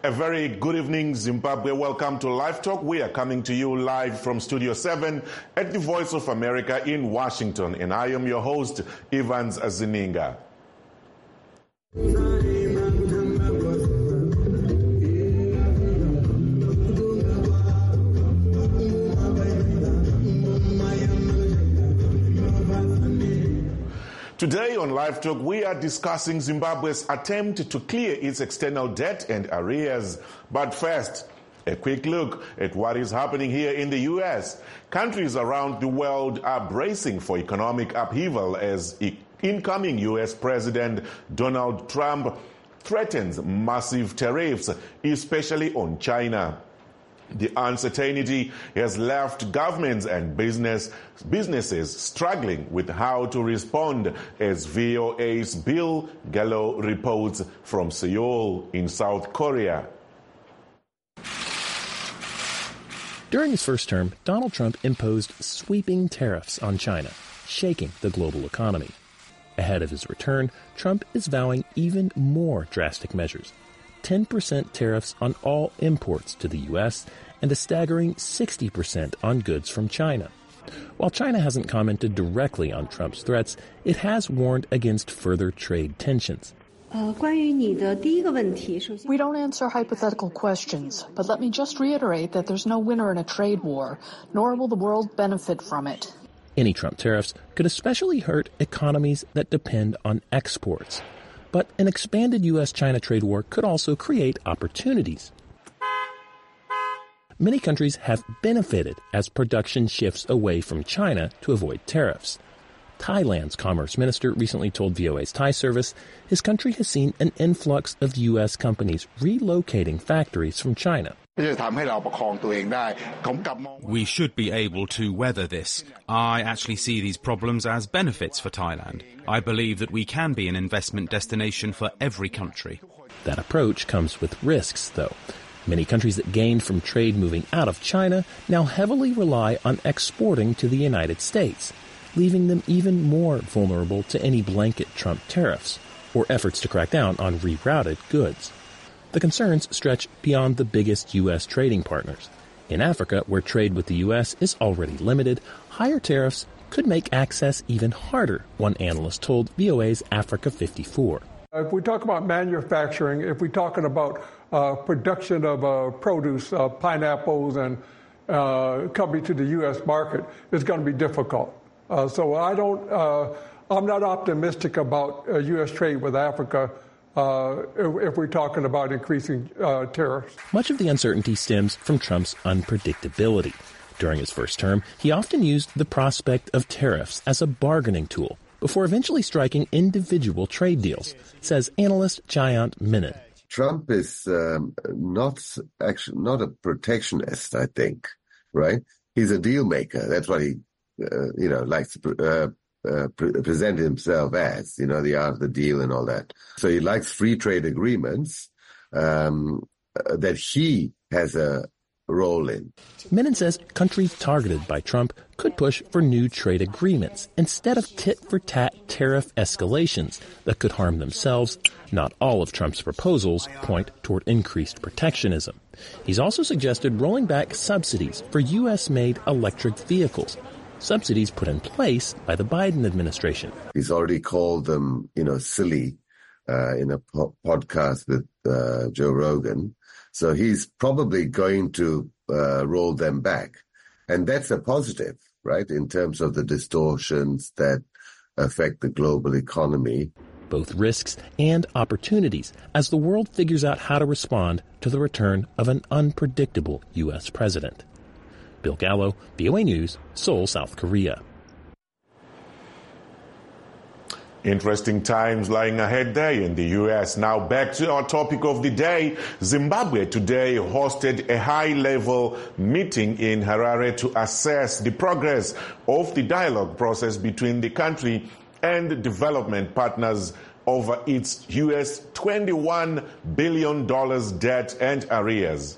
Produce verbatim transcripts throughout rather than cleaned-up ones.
A very good evening, Zimbabwe. Welcome to Live Talk. We are coming to you live from Studio seven at the Voice of America in Washington. And I am your host, Evans Zininga. Today on Live Talk, we are discussing Zimbabwe's attempt to clear its external debt and arrears. But first, a quick look at what is happening here in the U S. Countries around the world are bracing for economic upheaval as incoming U S President Donald Trump threatens massive tariffs, especially on China. The uncertainty has left governments and business businesses struggling with how to respond, as V O A's Bill Gallo reports from Seoul in South Korea. During his first term, Donald Trump imposed sweeping tariffs on China, shaking the global economy. Ahead of his return, Trump is vowing even more drastic measures. ten percent tariffs on all imports to the U S and a staggering sixty percent on goods from China. While China hasn't commented directly on Trump's threats, it has warned against further trade tensions. We don't answer hypothetical questions, but let me just reiterate that there's no winner in a trade war, nor will the world benefit from it. Any Trump tariffs could especially hurt economies that depend on exports. But an expanded U S China trade war could also create opportunities. Many countries have benefited as production shifts away from China to avoid tariffs. Thailand's commerce minister recently told V O A's Thai service his country has seen an influx of U S companies relocating factories from China. We should be able to weather this. I actually see these problems as benefits for Thailand. I believe that we can be an investment destination for every country. That approach comes with risks, though. Many countries that gained from trade moving out of China now heavily rely on exporting to the United States, leaving them even more vulnerable to any blanket Trump tariffs or efforts to crack down on rerouted goods. The concerns stretch beyond the biggest U S trading partners. In Africa, where trade with the U S is already limited, higher tariffs could make access even harder, one analyst told V O A's Africa fifty-four. If we talk about manufacturing, if we're talking about uh, production of uh, produce, uh, pineapples, and uh, coming to the U S market, it's going to be difficult. Uh, so I don't, uh, I'm not optimistic about uh, U S trade with Africa. Uh, if, if we're talking about increasing uh, tariffs. Much of the uncertainty stems from Trump's unpredictability. During his first term, he often used the prospect of tariffs as a bargaining tool before eventually striking individual trade deals, says analyst Jayant Menon. Trump is um, not actually not a protectionist, I think, right? He's a deal maker. That's what he, uh, you know, likes to uh, Uh, pre- present himself as, you know, the art of the deal and all that. So he likes free trade agreements um, uh, that he has a role in. Menon says countries targeted by Trump could push for new trade agreements instead of tit-for-tat tariff escalations that could harm themselves. Not all of Trump's proposals point toward increased protectionism. He's also suggested rolling back subsidies for U S-made electric vehicles, subsidies put in place by the Biden administration. He's already called them, you know, silly uh, in a po- podcast with uh, Joe Rogan. So he's probably going to uh, roll them back. And that's a positive, right, in terms of the distortions that affect the global economy. Both risks and opportunities as the world figures out how to respond to the return of an unpredictable U S president. Bill Gallo, V O A News, Seoul, South Korea. Interesting times lying ahead there in the U S. Now back to our topic of the day. Zimbabwe today hosted a high-level meeting in Harare to assess the progress of the dialogue process between the country and development partners over its U S twenty-one billion dollars debt and arrears.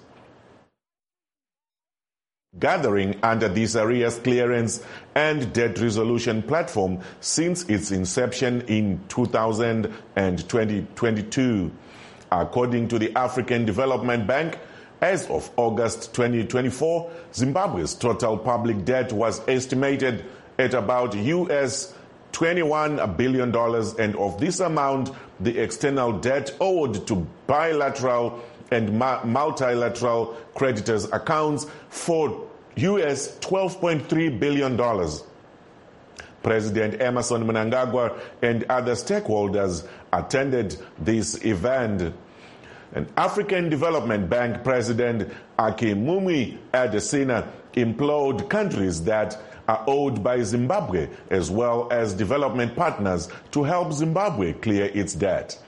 Gathering under this arrears clearance and debt resolution platform since its inception in two thousand twenty-two. According to the African Development Bank, as of August twenty twenty-four, Zimbabwe's total public debt was estimated at about U S twenty-one billion dollars, and of this amount, the external debt owed to bilateral and multilateral creditors accounts for U S twelve point three billion dollars. President Emmerson Mnangagwa and other stakeholders attended this event. And African Development Bank President Akinwumi Adesina implored countries that are owed by Zimbabwe as well as development partners to help Zimbabwe clear its debt.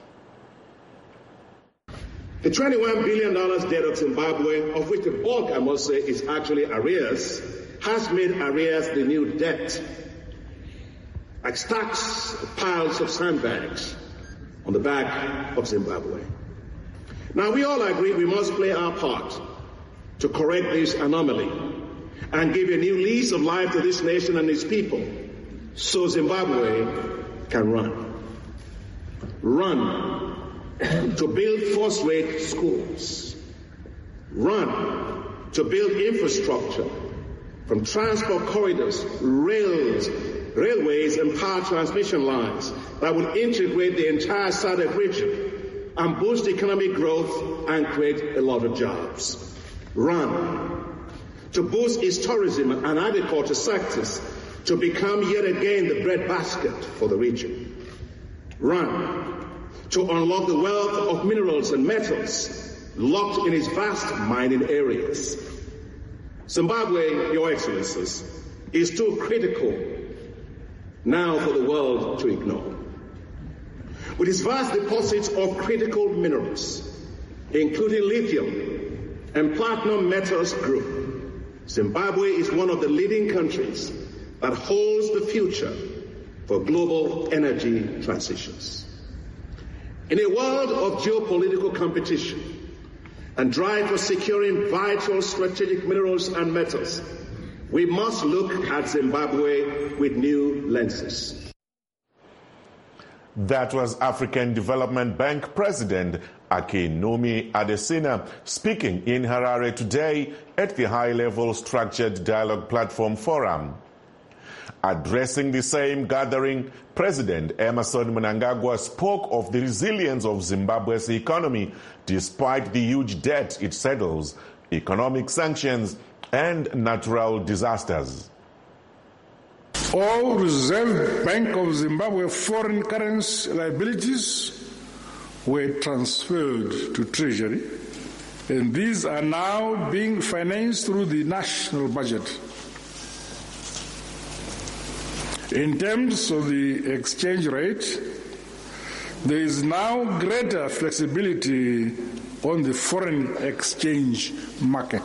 The twenty-one billion dollars debt of Zimbabwe, of which the bulk, I must say, is actually arrears, has made arrears the new debt, like stacks of piles of sandbags on the back of Zimbabwe. Now, we all agree we must play our part to correct this anomaly and give a new lease of life to this nation and its people so Zimbabwe can run. Run to build first-rate schools. Run to build infrastructure from transport corridors, rails, railways, and power transmission lines that will integrate the entire SADC region and boost economic growth and create a lot of jobs. Run to boost its tourism and agriculture sectors to become yet again the breadbasket for the region. Run to unlock the wealth of minerals and metals locked in its vast mining areas. Zimbabwe, Your Excellencies, is too critical now for the world to ignore. With its vast deposits of critical minerals, including lithium and platinum metals group, Zimbabwe is one of the leading countries that holds the future for global energy transitions. In a world of geopolitical competition and drive for securing vital strategic minerals and metals, we must look at Zimbabwe with new lenses. That was African Development Bank President Akinwumi Adesina speaking in Harare today at the High-Level Structured Dialogue Platform Forum. Addressing the same gathering, President Emmerson Mnangagwa spoke of the resilience of Zimbabwe's economy despite the huge debt it settles, economic sanctions, and natural disasters. All Reserve Bank of Zimbabwe foreign currency liabilities were transferred to Treasury, and these are now being financed through the national budget. In terms of the exchange rate, there is now greater flexibility on the foreign exchange market.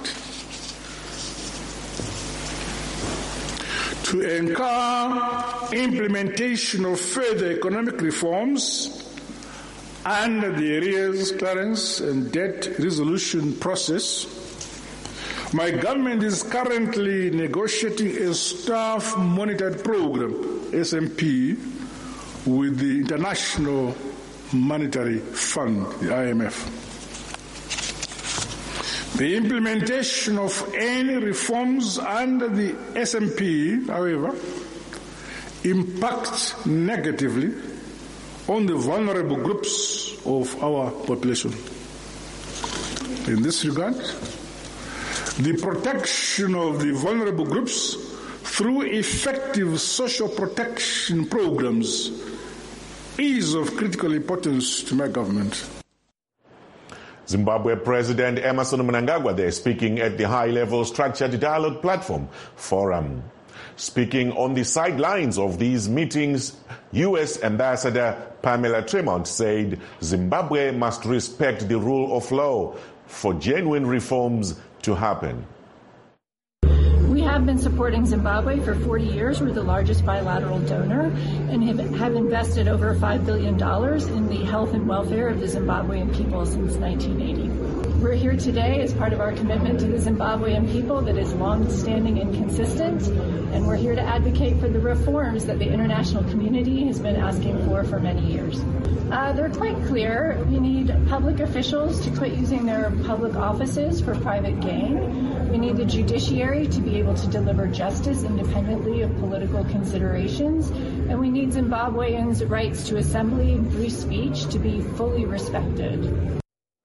To encourage implementation of further economic reforms under the arrears clearance and debt resolution process, my government is currently negotiating a staff monitored program, S M P, with the International Monetary Fund, the I M F. The implementation of any reforms under the S M P, however, impacts negatively on the vulnerable groups of our population. In this regard, the protection of the vulnerable groups through effective social protection programs is of critical importance to my government. Zimbabwe President Emmerson Mnangagwa there speaking at the High-Level Structured Dialogue Platform Forum. Speaking on the sidelines of these meetings, U S Ambassador Pamela Tremont said Zimbabwe must respect the rule of law for genuine reforms to happen. We have been supporting Zimbabwe for forty years. We're the largest bilateral donor and have invested over five billion dollars in the health and welfare of the Zimbabwean people since nineteen eighty. We're here today as part of our commitment to the Zimbabwean people that is long-standing and consistent, and we're here to advocate for the reforms that the international community has been asking for for many years. Uh, they're quite clear. We need public officials to quit using their public offices for private gain. We need the judiciary to be able to deliver justice independently of political considerations. And we need Zimbabweans' rights to assembly and free speech to be fully respected.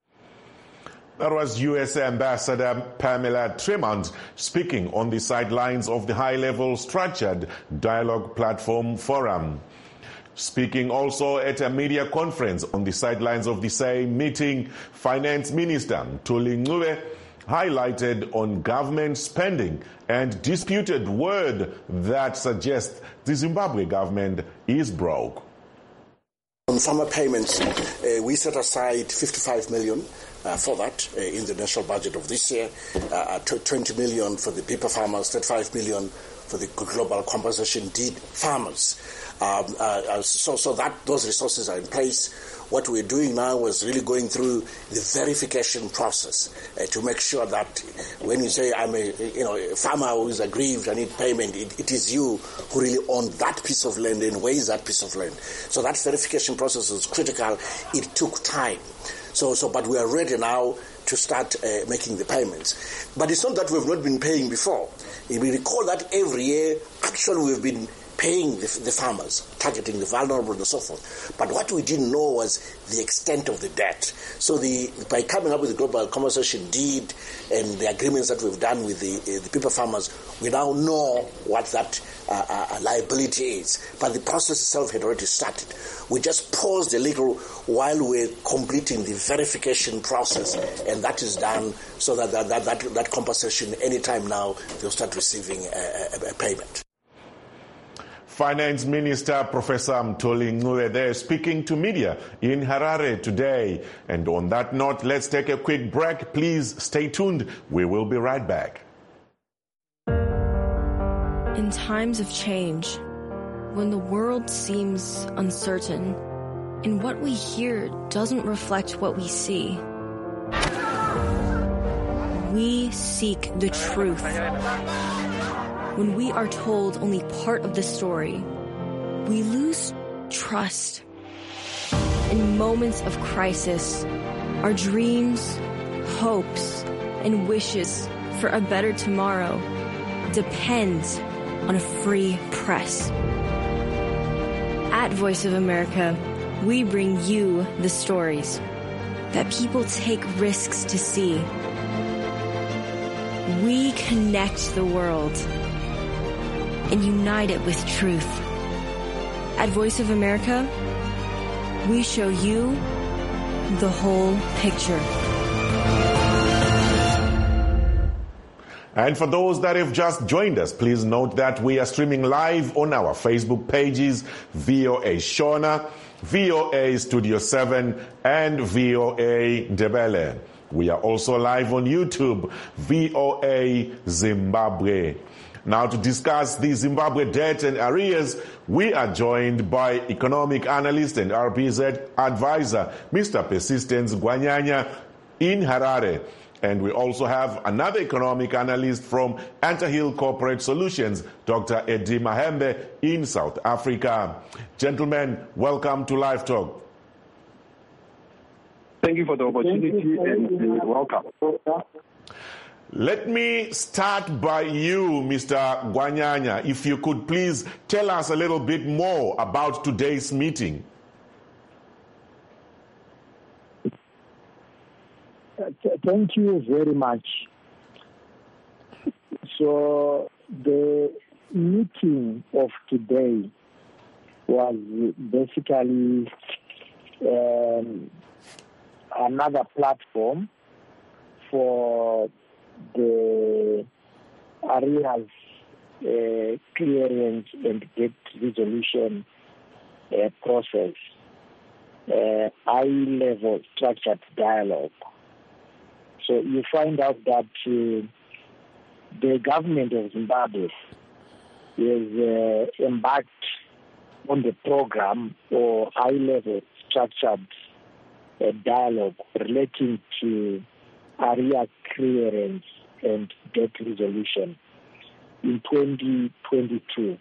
That was U S Ambassador Pamela Tremont speaking on the sidelines of the high-level structured dialogue platform forum. Speaking also at a media conference on the sidelines of the same meeting, Finance Minister Thuli Ncube highlighted on government spending and disputed word that suggests the Zimbabwe government is broke. On farmer payments, uh, we set aside fifty-five million uh, for that uh, in the national budget of this year, uh, twenty million for the paper farmers, thirty-five million for the global compensation deed farmers. Um, uh, so, so that those resources are in place. What we're doing now is really going through the verification process uh, to make sure that when you say I'm a you know a farmer who is aggrieved, I need payment, it, it is you who really own that piece of land and where is that piece of land. So that verification process is critical. It took time. So, so, but we are ready now to start uh, making the payments. But it's not that we've not been paying before. If we recall that every year, actually we've been paying the, the farmers, targeting the vulnerable and so forth. But what we didn't know was the extent of the debt. So the, by coming up with the global compensation deed and the agreements that we've done with the, uh, the paper farmers, we now know what that uh, uh, liability is. But the process itself had already started. We just paused a little while we're completing the verification process, and that is done so that that, that, that, that compensation, anytime now, they'll start receiving a, a, a payment. Finance Minister Professor Thuli Ncube there speaking to media in Harare today. And on that note, let's take a quick break. Please stay tuned. We will be right back. In times of change, when the world seems uncertain and what we hear doesn't reflect what we see, we seek the truth. When we are told only part of the story, we lose trust. In moments of crisis, our dreams, hopes, and wishes for a better tomorrow depend on a free press. At Voice of America, we bring you the stories that people take risks to see. We connect the world and unite it with truth. At Voice of America, we show you the whole picture. And for those that have just joined us, please note that we are streaming live on our Facebook pages, V O A Shona, V O A Studio seven, and V O A Ndebele. We are also live on YouTube, V O A Zimbabwe. Now, to discuss the Zimbabwe debt and arrears, we are joined by economic analyst and R P Z advisor, Mister Persistence Gwanyanya in Harare. And we also have another economic analyst from Antahill Corporate Solutions, Doctor Eddie Mahembe in South Africa. Gentlemen, welcome to Live Talk. Thank you for the opportunity and welcome. Let me start by you, Mister Gwanyanya. If you could please tell us a little bit more about today's meeting. Thank you very much. So the meeting of today was basically um, another platform for the arrears uh, clearance and debt resolution uh, process, uh, high-level structured dialogue. So you find out that uh, the government of Zimbabwe is uh, embarked on the program or high-level structured uh, dialogue relating to arrears clearance and debt resolution in twenty twenty-two.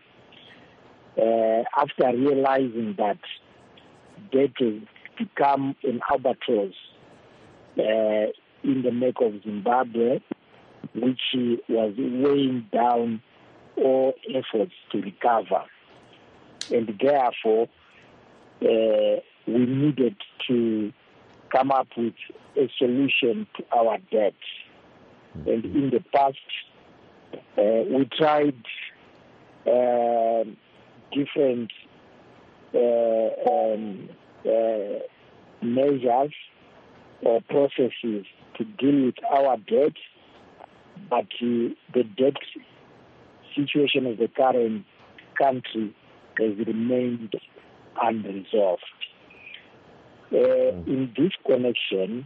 Uh, after realizing that debt has become an albatross uh, in the neck of Zimbabwe, which was weighing down all efforts to recover. And therefore, uh, we needed to come up with a solution to our debt. And in the past, uh, we tried uh, different uh, um, uh, measures or processes to deal with our debt, but uh, the debt situation of the current country has remained unresolved. Uh, in this connection,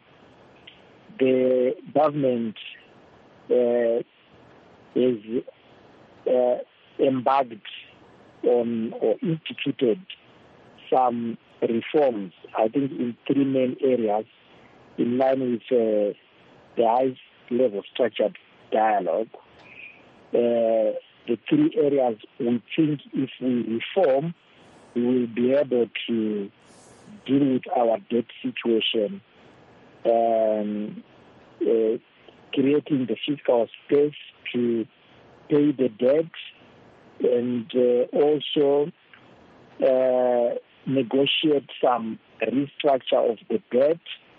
the government uh, is uh, embarked on or instituted some reforms, I think in three main areas, in line with uh, the high-level structured dialogue. Uh, the three areas we think if we reform, we will be able to deal with our debt situation, um, uh, creating the fiscal space to pay the debt, and uh, also uh, negotiate some restructure of the debt,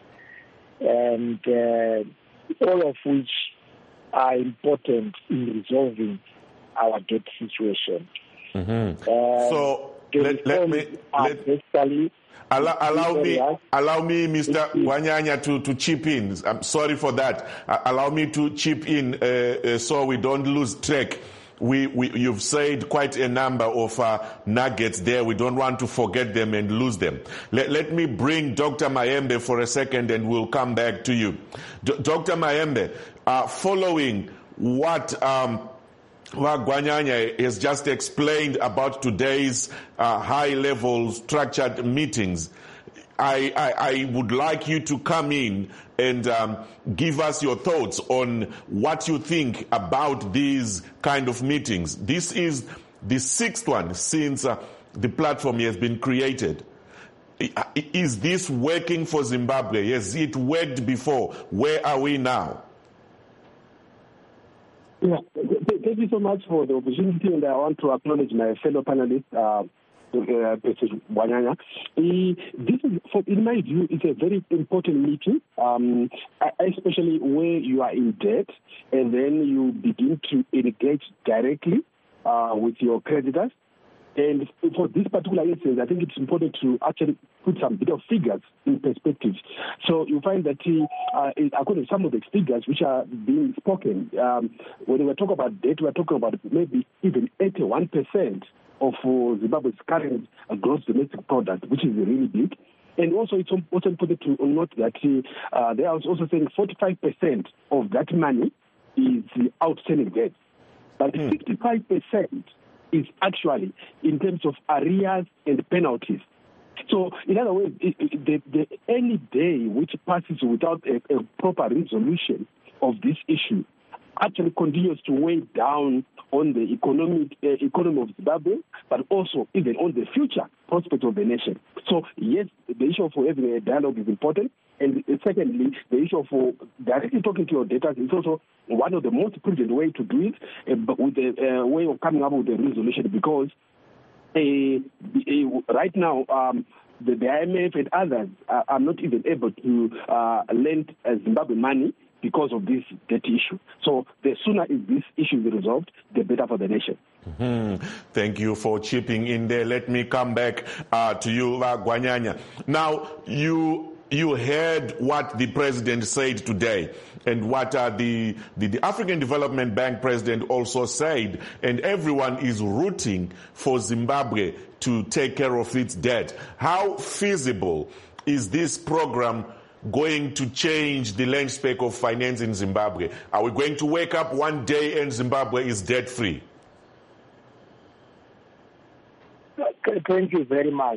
and uh, all of which are important in resolving our debt situation. Mm-hmm. Uh, so let, let me let, basically allow, allow me allow me, Mister Gwanyanya, to, to chip in. I'm sorry for that. Uh, allow me to chip in uh, uh, so we don't lose track. We, we you've said quite a number of uh, nuggets there. We don't want to forget them and lose them. Let, let me bring Doctor Mayembe for a second, and we'll come back to you. D- Doctor Mayembe, uh, following what um, Gwanyanya has just explained about today's uh, high-level structured meetings, I, I, I would like you to come in and um, give us your thoughts on what you think about these kind of meetings. This is the sixth one since uh, the platform has been created. Is this working for Zimbabwe? Has it worked before? Where are we now? Yeah, thank you so much for the opportunity, and I want to acknowledge my fellow panelists, uh, Uh, President Gwanyanya. This is, for, in my view, it's a very important meeting, um, especially where you are in debt and then you begin to engage directly uh, with your creditors. And for this particular instance, I think it's important to actually put some bit of figures in perspective. So you find that uh, according to some of the figures which are being spoken, um, when we talk about debt, we're talking about maybe even eighty-one percent of uh, Zimbabwe's current uh, gross domestic product, which is really big. And also it's also important to note that uh, they are also saying forty-five percent of that money is outstanding debt. But mm. fifty-five percent is actually in terms of arrears and penalties. So, in other words, it, it, the, the, any day which passes without a, a proper resolution of this issue actually continues to weigh down on the economic uh, economy of Zimbabwe, but also even on the future prospects of the nation. So, yes, the issue of having a dialogue is important. And secondly, the issue of directly talking to your debtors is also one of the most prudent ways to do it, uh, but with a uh, way of coming up with a resolution, because uh, uh, right now, um, the, the I M F and others are, are not even able to uh, lend uh, Zimbabwe money because of this debt issue. So the sooner this issue is resolved, the better for the nation. Mm-hmm. Thank you for chipping in there. Let me come back uh, to you, uh, Gwanyanya. Now, you you heard what the president said today and what uh, the, the, the African Development Bank president also said, and everyone is rooting for Zimbabwe to take care of its debt. How feasible is this program going to change the landscape of finance in Zimbabwe? Are we going to wake up one day and Zimbabwe is debt-free? Thank you very much.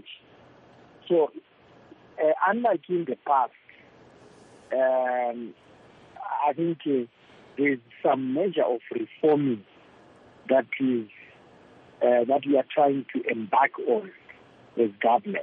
So, uh, unlike in the past, um, I think uh, there's some measure of reforming that is uh, that we are trying to embark on as government.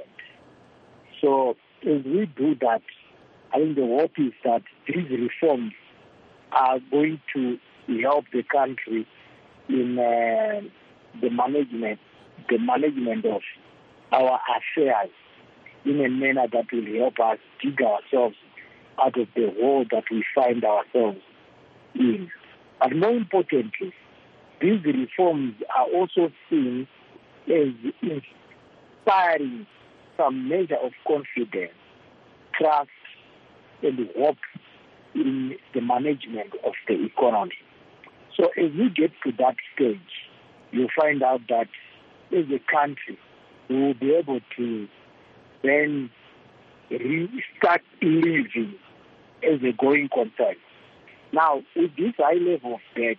So as we do that, I think the hope is that these reforms are going to help the country in uh, the management, the management of our affairs in a manner that will help us dig ourselves out of the hole that we find ourselves in. But more importantly, these reforms are also seen as inspiring some measure of confidence, trust, and hope in the management of the economy. So as we get to that stage, you'll find out that as a country, we will be able to then restart living as a going concern. Now, with this high level of debt,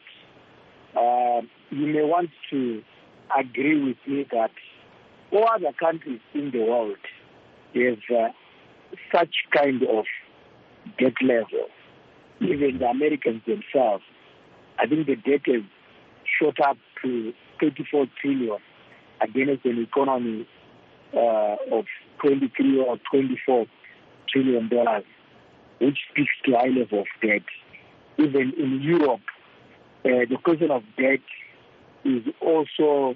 uh, you may want to agree with me that all other countries in the world have uh, such kind of debt level. Even the Americans themselves, I think the debt has shot up to thirty-four trillion against an economy uh, of twenty-three or twenty-four trillion dollars, which speaks to high level of debt. Even in Europe, uh, the question of debt is also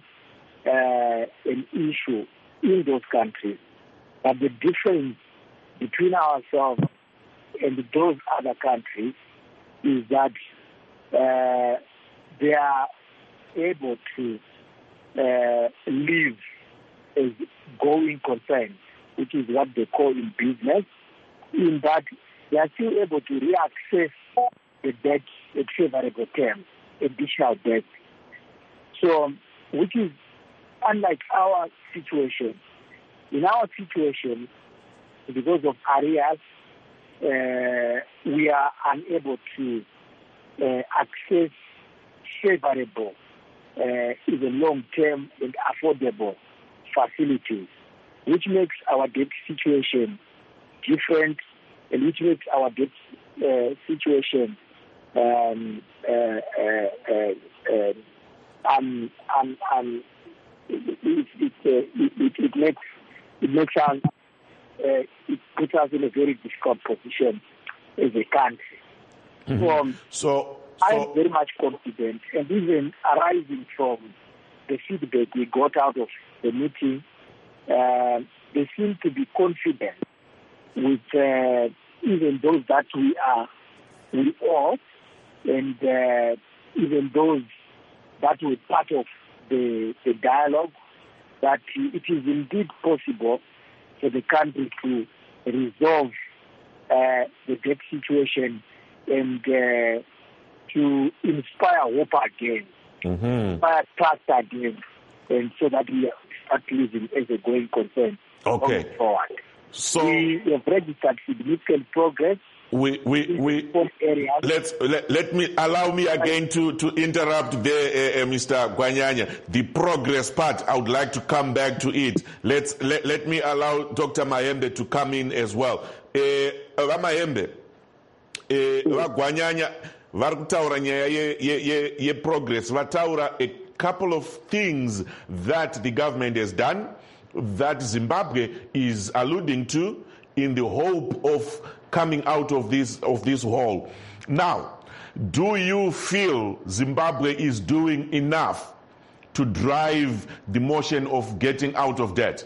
uh, an issue in those countries. But the difference between ourselves and those other countries is that uh, they are able to uh, live as going concern, which is what they call in business, in that they are still able to reaccess the debt at favorable terms, additional debt. So, which is unlike our situation. In our situation, because of arrears, uh, we are unable to uh, access favorable, uh, even long-term and affordable facilities, which makes our debt situation different, and which makes our debt uh, situation um, uh, uh, uh, uh, um, um, um, it, it, it, uh, it, it makes it makes us uh, it puts us in a very difficult position as a country. Mm-hmm. So, um, so, I'm so very much confident, and even arising from the feedback we got out of the meeting, uh, they seem to be confident with uh, even those that we are we owe, and uh, even those that were part of the, the dialogue, that it is indeed possible for the country to resolve uh, the debt situation and uh, to inspire hope again, mm-hmm. inspire trust again, and so that we start living as a going concern okay. going forward. So we have registered significant progress. We we we let's let, let me allow me again to to interrupt there, uh, uh, Mister Gwanyanya. The progress part, I would like to come back to it. Let's let, let me allow Doctor Mayembe to come in as well. Uh, Mayembe, uh, Gwanyanya, vari kutaura nyaya ye ye ye progress. Vataura a couple of things that the government has done, that Zimbabwe is alluding to, in the hope of coming out of this of this hole. Now, do you feel Zimbabwe is doing enough to drive the motion of getting out of debt?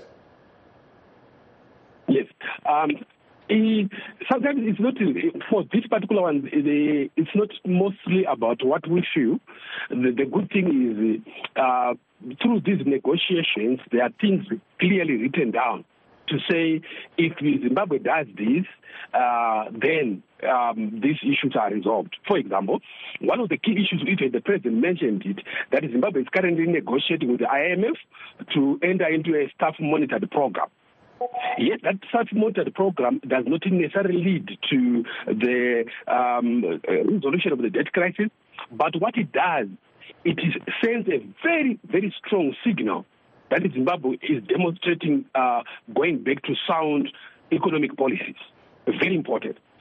Yes. Um, it, sometimes it's not, for this particular one, it's not mostly about what we feel. The, the good thing is, uh, through these negotiations, there are things clearly written down to say, if Zimbabwe does this, uh, then um, these issues are resolved. For example, one of the key issues, even the president mentioned it, that Zimbabwe is currently negotiating with the I M F to enter into a staff-monitored program. Yet that staff-monitored program does not necessarily lead to the um, resolution of the debt crisis, but what it does, it is, sends a very, very strong signal that Zimbabwe is demonstrating uh, going back to sound economic policies. Very important.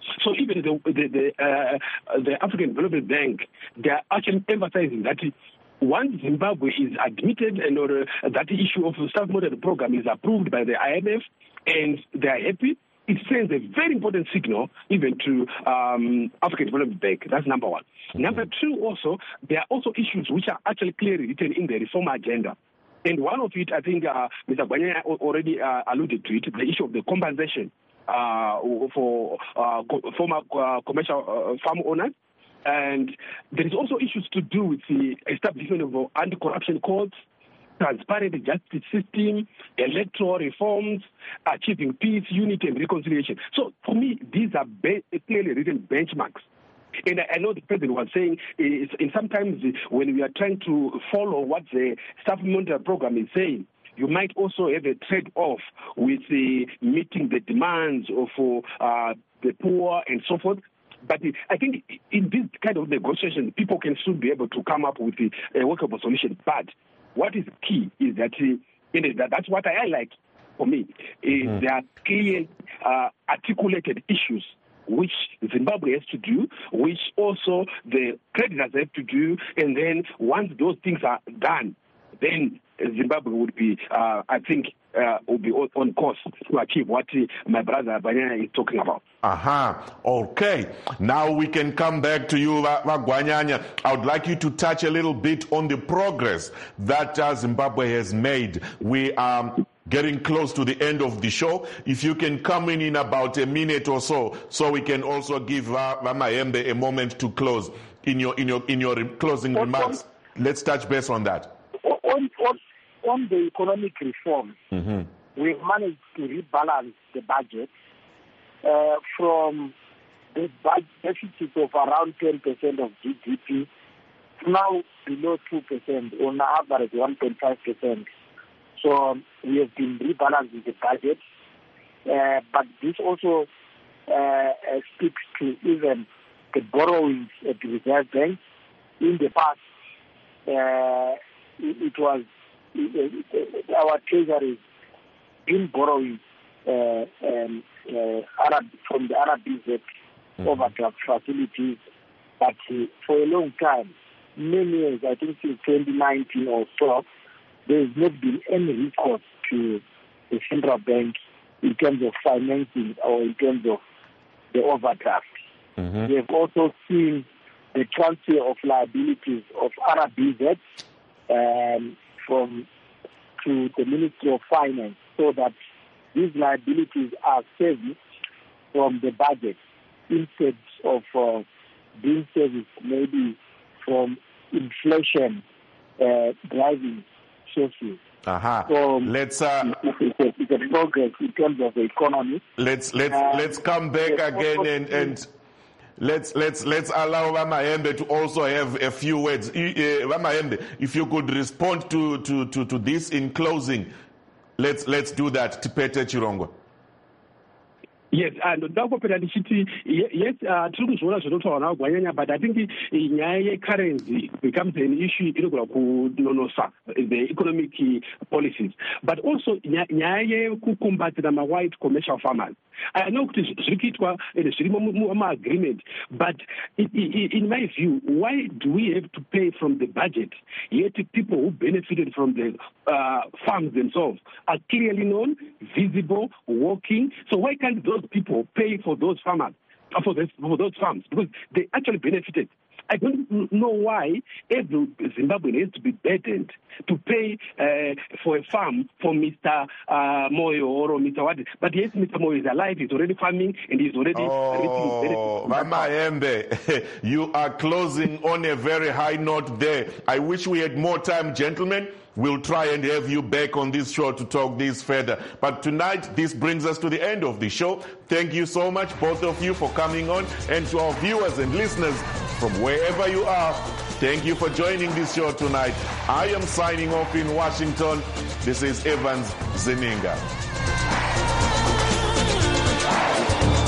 So even the the the, uh, the African Development Bank, they are actually emphasizing that once Zimbabwe is admitted and or uh, that issue of the staff model program is approved by the I M F and they are happy, it sends a very important signal even to um, African Development Bank. That's number one. Number two, also, there are also issues which are actually clearly written in the reform agenda. And one of it, I think uh, Mister Gwanyanya already uh, alluded to it, the issue of the compensation uh, for uh, former uh, commercial uh, farm owners. And there is also issues to do with the establishment of anti-corruption courts, transparent justice system, electoral reforms, achieving peace, unity, and reconciliation. So, for me, these are be- clearly written benchmarks. And I know the president was saying, is, and sometimes when we are trying to follow what the supplemental program is saying, you might also have a trade-off with the meeting the demands of uh, the poor and so forth. But I think in this kind of negotiation, people can soon be able to come up with a workable solution. But what is key is that, uh, you know, that that's what I like for me, is mm. there are clear, uh, articulated issues which Zimbabwe has to do, which also the creditors have to do, and then once those things are done, then Zimbabwe would be, uh, I think, uh, would be on course to achieve what uh, my brother Gwanyanya is talking about. Aha, okay. Now we can come back to you, Gwanyanya. I would like you to touch a little bit on the progress that uh, Zimbabwe has made. We are getting close to the end of the show. If you can come in in about a minute or so, so we can also give uh, Mahembe a moment to close in your in your in your closing on, remarks. On, Let's touch base on that. On, on, on the economic reform, mm-hmm. we've managed to rebalance the budget uh, from the budget deficit of around ten percent of G D P to now below two percent, on average one point five percent. So we have been rebalancing the budget, uh, but this also uh, speaks to even the borrowings at the Reserve Bank. In the past, uh, it, it was it, it, our treasury been borrowing uh, um, uh, Arab, from the Arab Business mm-hmm. overdraft facilities, but uh, for a long time, many years, I think since twenty nineteen or so, there has not been any recourse to the central bank in terms of financing or in terms of the overdraft. Mm-hmm. We have also seen the transfer of liabilities of Arab B Z um, from to the Ministry of Finance, so that these liabilities are serviced from the budget instead of uh, being serviced maybe from inflation uh, driving sources. Aha. So let's uh, it's a, it's a progress in terms of the economy. Let's let's uh, let's come back again and, and let's let's let's allow Mahembe to also have a few words. Uh, Mahembe, if you could respond to, to, to, to this in closing, let's let's do that. Tipete Chirongo. Yes, and ndakopera ndichiti yes, tiri kuzviona zvinotaura nawo Gwanyanya, but I think nyaya yecurrency becomes an issue inogona kunonosa the economic policies, but also nyaya yekukombatira ma-white commercial farmers. I know kuti zviri kuitwa zviri muma-agreement, but in my view, why do we have to pay from the budget, yet people who benefited from the uh, farms themselves are clearly known, visible, working? So why can't those people pay for those farmers, for, this, for those farms? Because they actually benefited. I don't know why every Zimbabwean has to be burdened to pay uh, for a farm for Mister Uh, Moyo or Mister Wadi. But yes, Mister Moyo is alive, he's already farming, and he's already oh, Mahembe, you are closing on a very high note there. I wish we had more time, gentlemen. We'll try and have you back on this show to talk this further. But tonight, this brings us to the end of the show. Thank you so much, both of you, for coming on. And to our viewers and listeners from wherever you are, thank you for joining this show tonight. I am signing off in Washington. This is Evans Zeninga.